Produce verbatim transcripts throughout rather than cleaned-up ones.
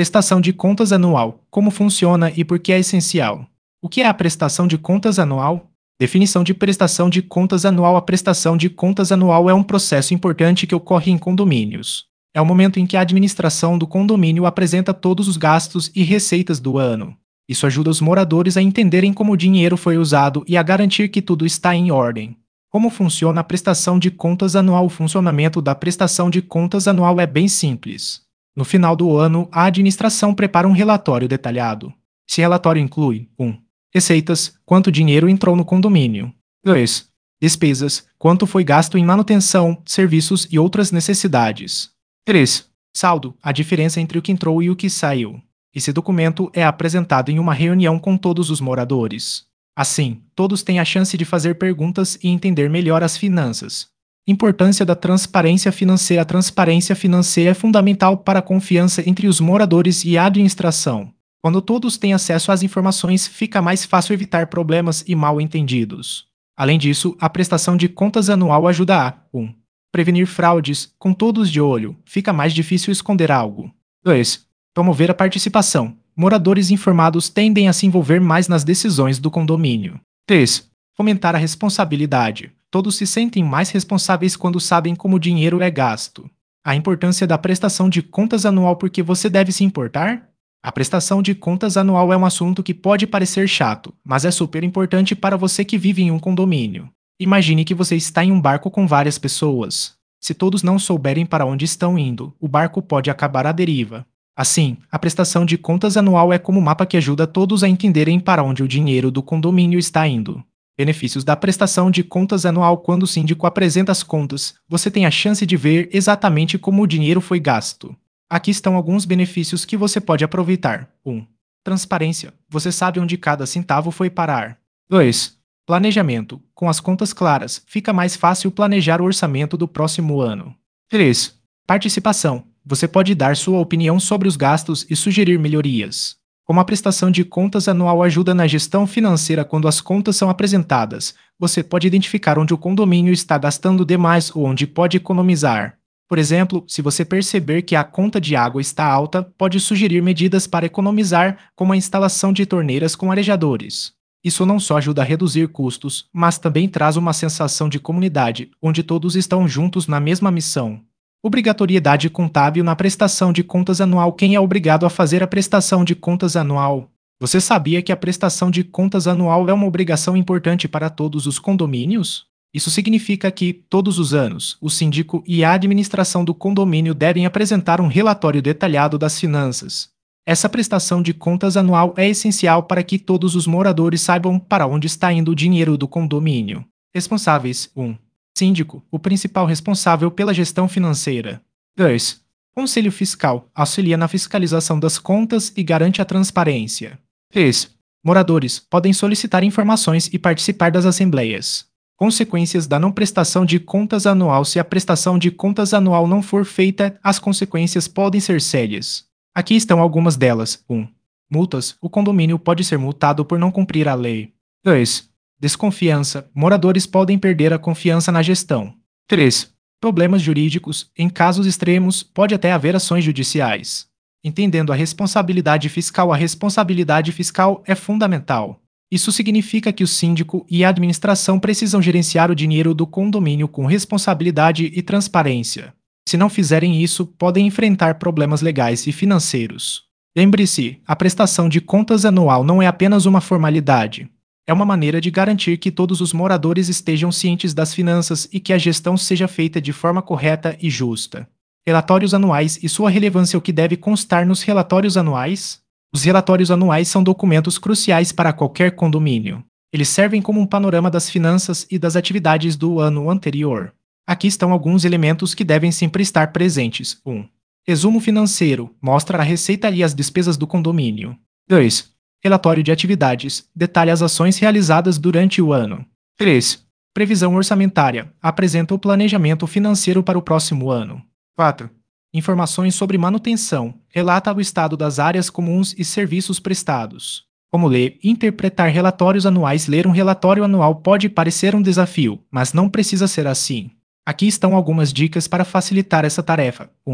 Prestação de contas anual. Como funciona e por que é essencial? O que é a prestação de contas anual? Definição de prestação de contas anual. A prestação de contas anual é um processo importante que ocorre em condomínios. É o momento em que a administração do condomínio apresenta todos os gastos e receitas do ano. Isso ajuda os moradores a entenderem como o dinheiro foi usado e a garantir que tudo está em ordem. Como funciona a prestação de contas anual? O funcionamento da prestação de contas anual é bem simples. No final do ano, a administração prepara um relatório detalhado. Esse relatório inclui um Receitas, quanto dinheiro entrou no condomínio. dois Despesas, quanto foi gasto em manutenção, serviços e outras necessidades. três Saldo, a diferença entre o que entrou e o que saiu. Esse documento é apresentado em uma reunião com todos os moradores. Assim, todos têm a chance de fazer perguntas e entender melhor as finanças. Importância da transparência financeira. A transparência financeira é fundamental para a confiança entre os moradores e a administração. Quando todos têm acesso às informações, fica mais fácil evitar problemas e mal-entendidos. Além disso, a prestação de contas anual ajuda a um Prevenir fraudes. Com todos de olho, fica mais difícil esconder algo. dois Promover a participação. Moradores informados tendem a se envolver mais nas decisões do condomínio. três Fomentar a responsabilidade. Todos se sentem mais responsáveis quando sabem como o dinheiro é gasto. A importância da prestação de contas anual. Por que você deve se importar? A prestação de contas anual é um assunto que pode parecer chato, mas é super importante para você que vive em um condomínio. Imagine que você está em um barco com várias pessoas. Se todos não souberem para onde estão indo, o barco pode acabar à deriva. Assim, a prestação de contas anual é como um mapa que ajuda todos a entenderem para onde o dinheiro do condomínio está indo. Benefícios da prestação de contas anual. Quando o síndico apresenta as contas, você tem a chance de ver exatamente como o dinheiro foi gasto. Aqui estão alguns benefícios que você pode aproveitar. um Transparência. Você sabe onde cada centavo foi parar. dois Planejamento. Com as contas claras, fica mais fácil planejar o orçamento do próximo ano. três Participação. Você pode dar sua opinião sobre os gastos e sugerir melhorias. Como a prestação de contas anual ajuda na gestão financeira. Quando as contas são apresentadas, você pode identificar onde o condomínio está gastando demais ou onde pode economizar. Por exemplo, se você perceber que a conta de água está alta, pode sugerir medidas para economizar, como a instalação de torneiras com arejadores. Isso não só ajuda a reduzir custos, mas também traz uma sensação de comunidade, onde todos estão juntos na mesma missão. Obrigatoriedade contábil na prestação de contas anual. Quem é obrigado a fazer a prestação de contas anual? Você sabia que a prestação de contas anual é uma obrigação importante para todos os condomínios? Isso significa que, todos os anos, o síndico e a administração do condomínio devem apresentar um relatório detalhado das finanças. Essa prestação de contas anual é essencial para que todos os moradores saibam para onde está indo o dinheiro do condomínio. Responsáveis. um Síndico, o principal responsável pela gestão financeira. dois Conselho Fiscal, auxilia na fiscalização das contas e garante a transparência. três Moradores, podem solicitar informações e participar das assembleias. Consequências da não prestação de contas anual. Se a prestação de contas anual não for feita, as consequências podem ser sérias. Aqui estão algumas delas. um Multas. O condomínio pode ser multado por não cumprir a lei. dois Desconfiança. Moradores podem perder a confiança na gestão. três Problemas jurídicos. Em casos extremos, pode até haver ações judiciais. Entendendo a responsabilidade fiscal. A responsabilidade fiscal é fundamental. Isso significa que o síndico e a administração precisam gerenciar o dinheiro do condomínio com responsabilidade e transparência. Se não fizerem isso, podem enfrentar problemas legais e financeiros. Lembre-se, a prestação de contas anual não é apenas uma formalidade. É uma maneira de garantir que todos os moradores estejam cientes das finanças e que a gestão seja feita de forma correta e justa. Relatórios anuais e sua relevância. O que deve constar nos relatórios anuais? Os relatórios anuais são documentos cruciais para qualquer condomínio. Eles servem como um panorama das finanças e das atividades do ano anterior. Aqui estão alguns elementos que devem sempre estar presentes. um Resumo financeiro. Mostra a receita e as despesas do condomínio. dois Relatório de atividades. Detalha as ações realizadas durante o ano. três Previsão orçamentária. Apresenta o planejamento financeiro para o próximo ano. quatro Informações sobre manutenção. Relata o estado das áreas comuns e serviços prestados. Como ler e interpretar relatórios anuais. Ler um relatório anual pode parecer um desafio, mas não precisa ser assim. Aqui estão algumas dicas para facilitar essa tarefa. um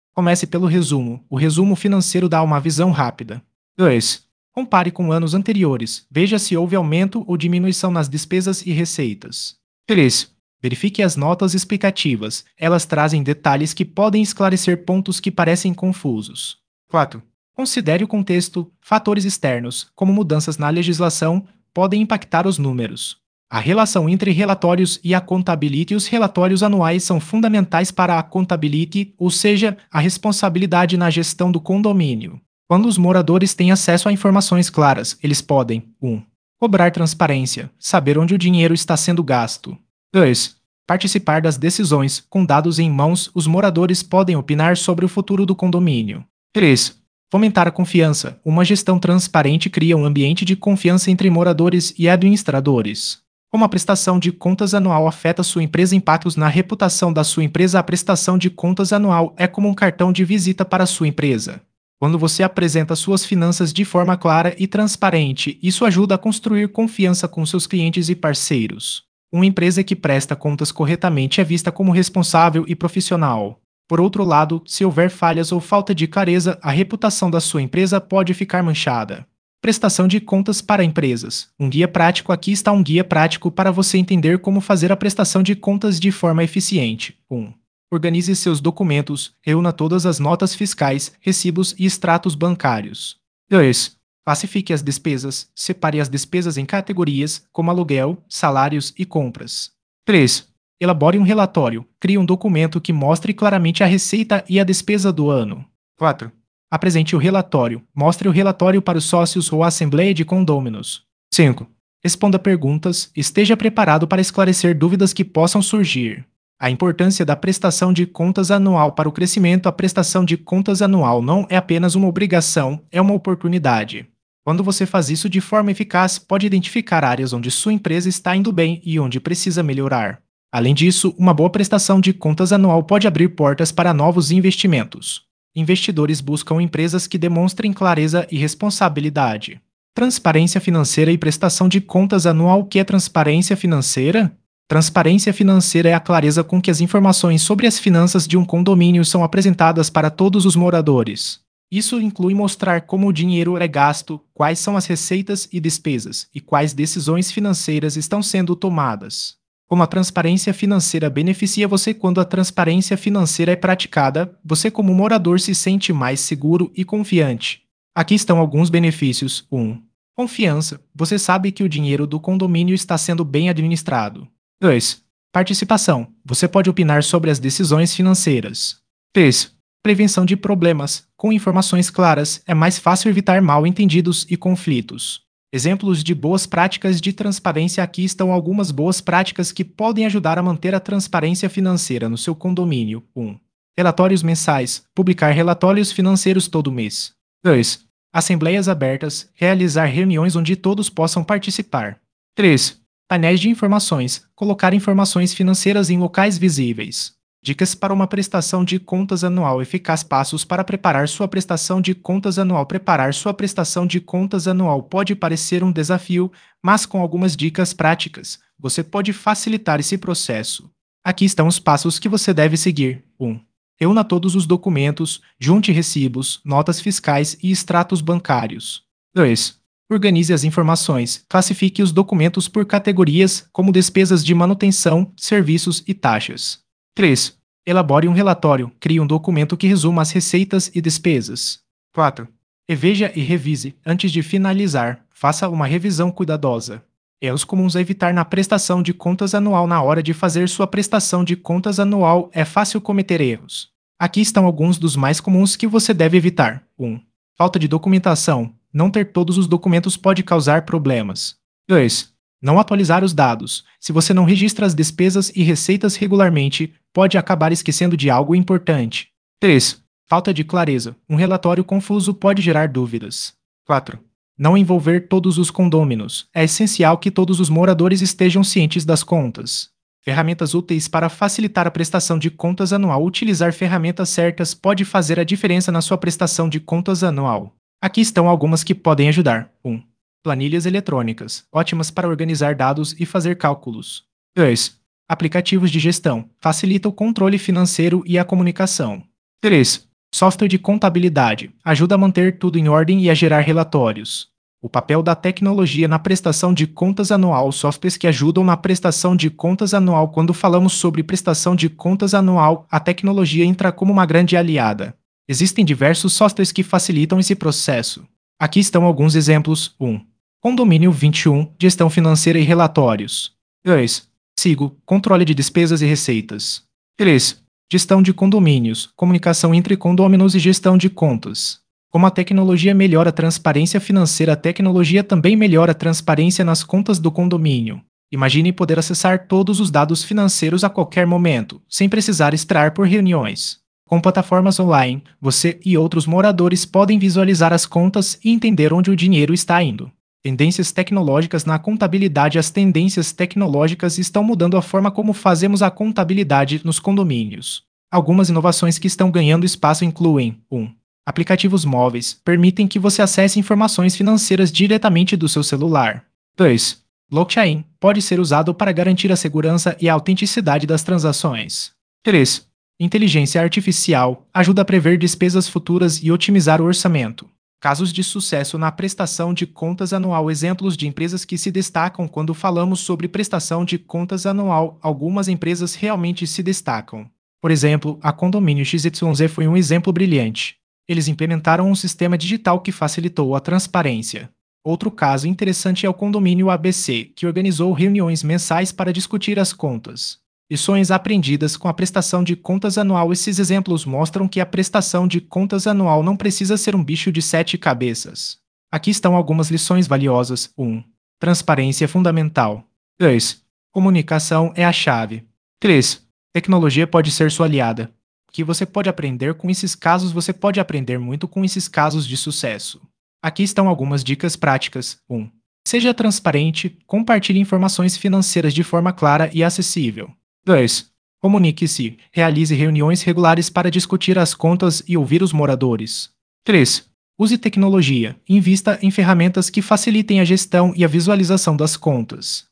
Comece pelo resumo. O resumo financeiro dá uma visão rápida. dois. Compare com anos anteriores. Veja se houve aumento ou diminuição nas despesas e receitas. três. Verifique as notas explicativas. Elas trazem detalhes que podem esclarecer pontos que parecem confusos. quatro. Considere o contexto. Fatores externos, como mudanças na legislação, podem impactar os números. A relação entre relatórios e a contabilidade. Os relatórios anuais são fundamentais para a contabilidade, ou seja, a responsabilidade na gestão do condomínio. Quando os moradores têm acesso a informações claras, eles podem um. Cobrar transparência, saber onde o dinheiro está sendo gasto. dois. Participar das decisões. Com dados em mãos, os moradores podem opinar sobre o futuro do condomínio. três. Fomentar a confiança. Uma gestão transparente cria um ambiente de confiança entre moradores e administradores. Como a prestação de contas anual afeta sua empresa, impactos na reputação da sua empresa. A prestação de contas anual é como um cartão de visita para a sua empresa. Quando você apresenta suas finanças de forma clara e transparente, isso ajuda a construir confiança com seus clientes e parceiros. Uma empresa que presta contas corretamente é vista como responsável e profissional. Por outro lado, se houver falhas ou falta de clareza, a reputação da sua empresa pode ficar manchada. Prestação de contas para empresas. Um guia prático. Aqui está um guia prático para você entender como fazer a prestação de contas de forma eficiente. um. Organize seus documentos. Reúna todas as notas fiscais, recibos e extratos bancários. dois. Classifique as despesas. Separe as despesas em categorias, como aluguel, salários e compras. três. Elabore um relatório. Crie um documento que mostre claramente a receita e a despesa do ano. quatro. Apresente o relatório. Mostre o relatório para os sócios ou a assembleia de condôminos. cinco. Responda perguntas. Esteja preparado para esclarecer dúvidas que possam surgir. A importância da prestação de contas anual para o crescimento. A prestação de contas anual não é apenas uma obrigação, é uma oportunidade. Quando você faz isso de forma eficaz, pode identificar áreas onde sua empresa está indo bem e onde precisa melhorar. Além disso, uma boa prestação de contas anual pode abrir portas para novos investimentos. Investidores buscam empresas que demonstrem clareza e responsabilidade. Transparência financeira e prestação de contas anual. O que é transparência financeira? Transparência financeira é a clareza com que as informações sobre as finanças de um condomínio são apresentadas para todos os moradores. Isso inclui mostrar como o dinheiro é gasto, quais são as receitas e despesas, e quais decisões financeiras estão sendo tomadas. Como a transparência financeira beneficia você? Quando a transparência financeira é praticada, você como morador se sente mais seguro e confiante. Aqui estão alguns benefícios. um. Confiança. Você sabe que o dinheiro do condomínio está sendo bem administrado. dois. Participação. Você pode opinar sobre as decisões financeiras. três. Prevenção de problemas. Com informações claras, é mais fácil evitar mal-entendidos e conflitos. Exemplos de boas práticas de transparência. Aqui estão algumas boas práticas que podem ajudar a manter a transparência financeira no seu condomínio. um. Relatórios mensais. Publicar relatórios financeiros todo mês. dois. Assembleias abertas. Realizar reuniões onde todos possam participar. três. Painéis de informações. Colocar informações financeiras em locais visíveis. Dicas para uma prestação de contas anual eficaz. Passos para preparar sua prestação de contas anual. Preparar sua prestação de contas anual pode parecer um desafio, mas com algumas dicas práticas, você pode facilitar esse processo. Aqui estão os passos que você deve seguir. um. Reúna todos os documentos, junte recibos, notas fiscais e extratos bancários. dois. Organize as informações. Classifique os documentos por categorias, como despesas de manutenção, serviços e taxas. três. Elabore um relatório. Crie um documento que resuma as receitas e despesas. quatro. Reveja e revise. Antes de finalizar, faça uma revisão cuidadosa. Erros comuns a evitar na prestação de contas anual. Na hora de fazer sua prestação de contas anual, é fácil cometer erros. Aqui estão alguns dos mais comuns que você deve evitar. um. Falta de documentação. Não ter todos os documentos pode causar problemas. dois. Não atualizar os dados. Se você não registra as despesas e receitas regularmente, pode acabar esquecendo de algo importante. três. Falta de clareza. Um relatório confuso pode gerar dúvidas. quatro. Não envolver todos os condôminos. É essencial que todos os moradores estejam cientes das contas. Ferramentas úteis para facilitar a prestação de contas anual. Utilizar ferramentas certas pode fazer a diferença na sua prestação de contas anual. Aqui estão algumas que podem ajudar. um. Planilhas eletrônicas, ótimas para organizar dados e fazer cálculos. dois. Aplicativos de gestão, facilita o controle financeiro e a comunicação. três. Software de contabilidade ajuda a manter tudo em ordem e a gerar relatórios. O papel da tecnologia na prestação de contas anual. Softwares que ajudam na prestação de contas anual. Quando falamos sobre prestação de contas anual, a tecnologia entra como uma grande aliada. Existem diversos softwares que facilitam esse processo. Aqui estão alguns exemplos. um. Condomínio vinte e um, gestão financeira e relatórios. dois. Sigo, controle de despesas e receitas. três. Gestão de condomínios, comunicação entre condôminos e gestão de contas. Como a tecnologia melhora a transparência financeira, a tecnologia também melhora a transparência nas contas do condomínio. Imagine poder acessar todos os dados financeiros a qualquer momento, sem precisar extrair por reuniões. Com plataformas online, você e outros moradores podem visualizar as contas e entender onde o dinheiro está indo. Tendências tecnológicas na contabilidade. As tendências tecnológicas estão mudando a forma como fazemos a contabilidade nos condomínios. Algumas inovações que estão ganhando espaço incluem: um. Aplicativos móveis permitem que você acesse informações financeiras diretamente do seu celular. dois. Blockchain pode ser usado para garantir a segurança e a autenticidade das transações. três. Inteligência artificial ajuda a prever despesas futuras e otimizar o orçamento. Casos de sucesso na prestação de contas anual. Exemplos de empresas que se destacam quando falamos sobre prestação de contas anual. Algumas empresas realmente se destacam. Por exemplo, a Condomínio X Y Z foi um exemplo brilhante. Eles implementaram um sistema digital que facilitou a transparência. Outro caso interessante é o Condomínio A B C, que organizou reuniões mensais para discutir as contas. Lições aprendidas com a prestação de contas anual. Esses exemplos mostram que a prestação de contas anual não precisa ser um bicho de sete cabeças. Aqui estão algumas lições valiosas. um. Transparência é fundamental. dois. Comunicação é a chave. três. Tecnologia pode ser sua aliada. O que você pode aprender com esses casos? Você pode aprender muito com esses casos de sucesso. Aqui estão algumas dicas práticas. um. Seja transparente, compartilhe informações financeiras de forma clara e acessível. dois. Comunique-se, realize reuniões regulares para discutir as contas e ouvir os moradores. três. Use tecnologia, invista em ferramentas que facilitem a gestão e a visualização das contas.